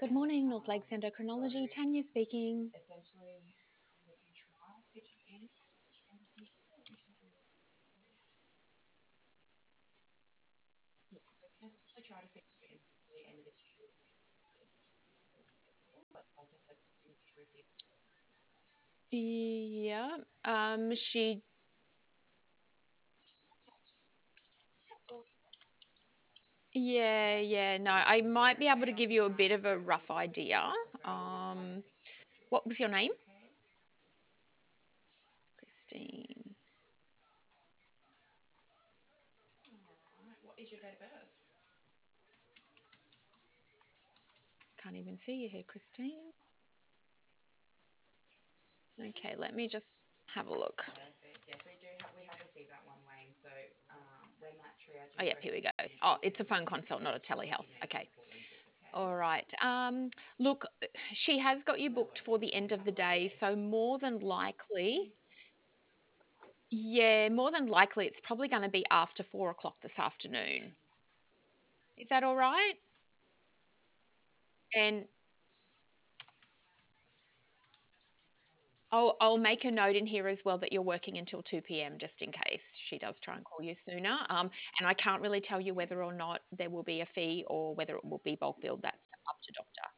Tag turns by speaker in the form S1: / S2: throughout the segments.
S1: Good morning, North Lakes Endocrinology. Tanya speaking. Yeah, she, yeah, no, I might be able to give you a bit of a rough idea. Um, what was your name? Christine. Can't even see you here, Christine. Okay, let me just have a look. Oh, yeah, here we go. Oh, it's a phone consult, not a telehealth. Okay. All right. Look, she has got you booked for the end of the day, so more than likely, yeah, more than likely it's probably going to be after 4 o'clock this afternoon. Is that all right? And I'll make a note in here as well that you're working until 2 p.m. just in case she does try and call you sooner. And I can't really tell you whether or not there will be a fee or whether it will be bulk billed. That's up to doctor.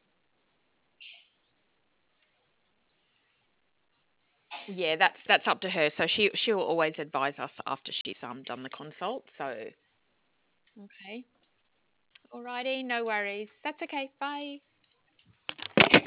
S1: Yeah, that's up to her. So she'll always advise us after she's done the consult. So okay. Alrighty, no worries. That's okay. Bye.